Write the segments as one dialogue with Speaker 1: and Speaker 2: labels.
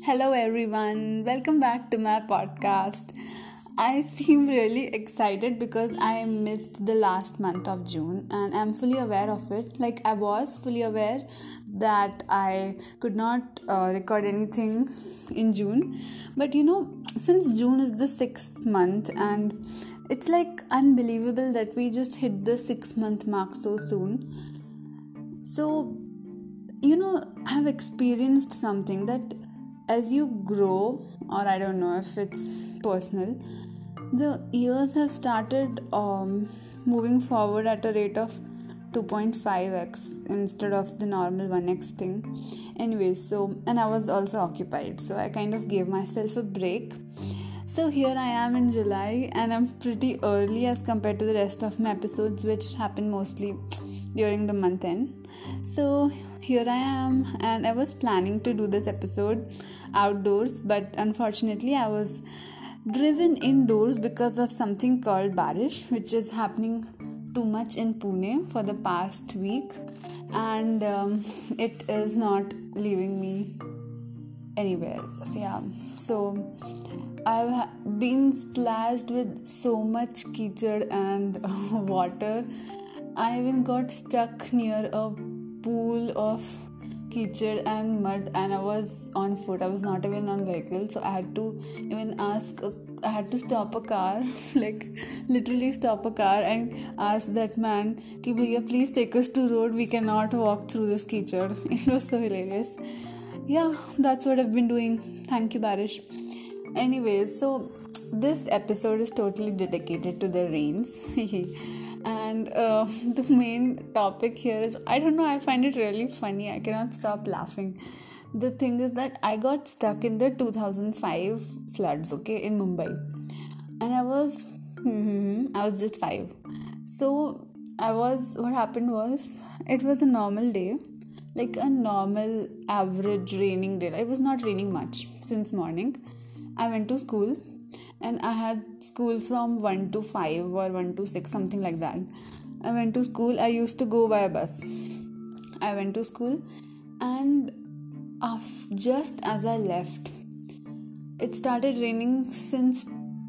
Speaker 1: Hello, everyone. Welcome back to my podcast. I seem really excited because I missed the last month of June and I'm fully aware of it. Like, I was fully aware that I could not record anything in June. But since June is the sixth month, and it's like unbelievable that we just hit the 6 month mark so soon. So, I've experienced something that as you grow, or I don't know if it's personal, the years have started moving forward at a rate of 2.5x instead of the normal 1x thing. Anyways, and I was also occupied, so I kind of gave myself a break. So here I am in July, and I'm pretty early as compared to the rest of my episodes, which happen mostly during the month end. So here I am, and I was planning to do this episode outdoors, but unfortunately I was driven indoors because of something called Barish, which is happening too much in Pune for the past week, and it is not leaving me anywhere. So I've been splashed with so much keychad and water. I even got stuck near a pool of keychad and mud, and I was on foot. I was not even on vehicle, so I had to I had to stop a car, like literally stop a car and ask that man, "Ki bhaiya, please take us to road. We cannot walk through this keychad." It was so hilarious. Yeah, that's what I've been doing. Thank you, Barish. Anyways, so this episode is totally dedicated to the rains. And the main topic here is, I don't know, I find it really funny. I cannot stop laughing. The thing is that I got stuck in the 2005 floods, okay, in Mumbai. And I was just 5. So what happened was, it was a normal day, like a normal average raining day. It was not raining much since morning. I went to school, and I had school from 1 to 5 or 1 to 6, something like that. I went to school. I used to go by a bus. I went to school, and just as I left, it started raining since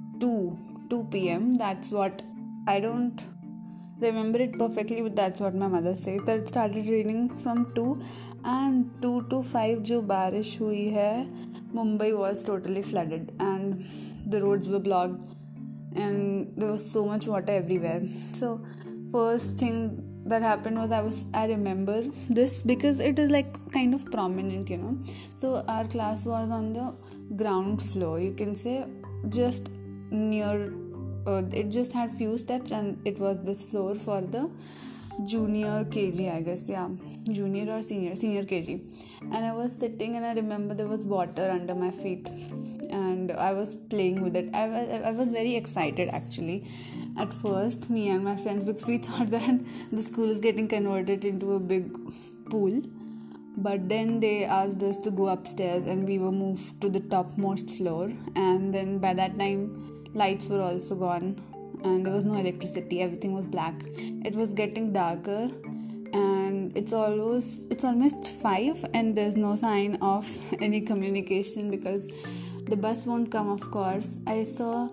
Speaker 1: 2 p.m. That's what, I don't remember it perfectly, but that's what my mother says, that it started raining from 2, and 2 to 5 jo barish hui hai, Mumbai was totally flooded and the roads were blocked and there was so much water everywhere. So first thing that happened was, I remember this because it is like kind of prominent, So our class was on the ground floor, you can say, just near it just had few steps, and it was this floor for the junior KG, I guess. Junior or senior KG. And I was sitting, and I remember there was water under my feet, and I was playing with it. I was very excited actually at first, me and my friends, because we thought that the school is getting converted into a big pool. But then they asked us to go upstairs, and we were moved to the topmost floor, and then by that time lights were also gone and there was no electricity. Everything was black. It was getting darker, and it's almost 5, and there's no sign of any communication because the bus won't come, of course. I saw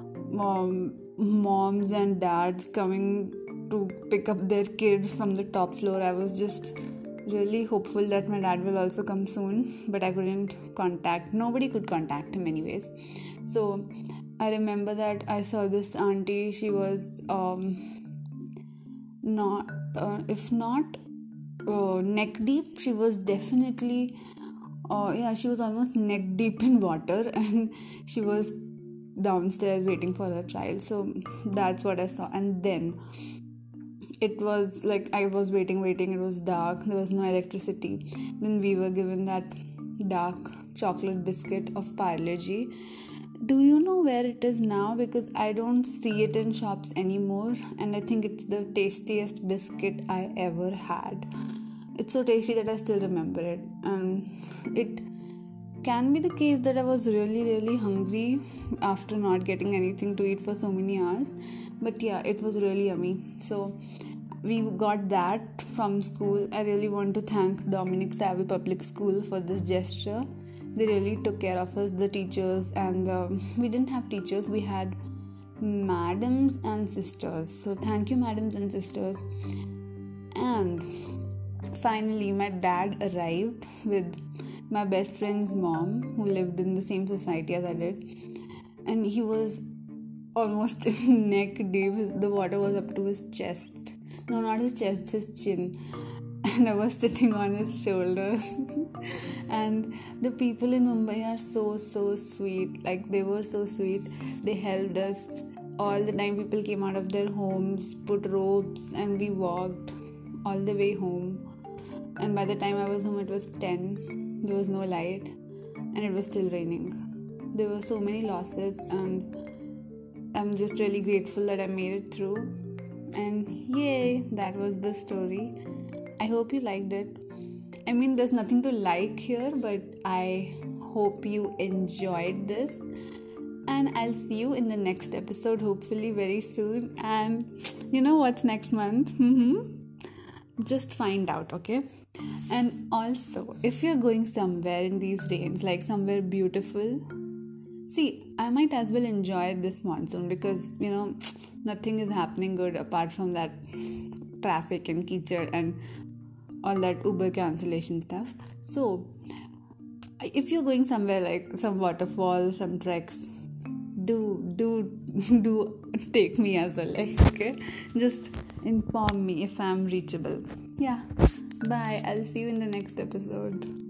Speaker 1: moms and dads coming to pick up their kids from the top floor. I was just really hopeful that my dad will also come soon, but I couldn't nobody could contact him anyways. So I remember that I saw this auntie. She was if not neck deep, she was definitely she was almost neck deep in water, and she was downstairs waiting for her child. So that's what I saw. And then it was like I was waiting, it was dark, there was no electricity. Then we were given that dark chocolate biscuit of Parle-G. Do you know where it is now? Because I don't see it in shops anymore, and I think it's the tastiest biscuit I ever had. It's so tasty that I still remember it. And it can be the case that I was really, really hungry after not getting anything to eat for so many hours. But yeah, it was really yummy. So we got that from school. I really want to thank Dominic Saville Public School for this gesture. They really took care of us, the teachers, and we didn't have teachers, we had madams and sisters. So thank you, madams and sisters. And finally, my dad arrived with my best friend's mom, who lived in the same society as I did, and he was almost neck deep. The water was up to his chest. No, not his chest, his chin. And I was sitting on his shoulders. And the people in Mumbai are so sweet. Like, they were so sweet. They helped us all the time. People came out of their homes, put ropes, and we walked all the way home. And by the time I was home, it was 10. There was no light, and it was still raining. There were so many losses, and I'm just really grateful that I made it through. And yay, that was the story. I hope you liked it. I mean, there's nothing to like here, but I hope you enjoyed this. And I'll see you in the next episode, hopefully very soon. And you know what's next month? Just find out, okay? And also, if you're going somewhere in these rains, like somewhere beautiful, see, I might as well enjoy this monsoon because, nothing is happening good apart from that traffic and keychad and all that Uber cancellation stuff. So, if you're going somewhere like some waterfall, some treks, do take me as well, okay? Just inform me if I'm reachable. Yeah. Bye. I'll see you in the next episode.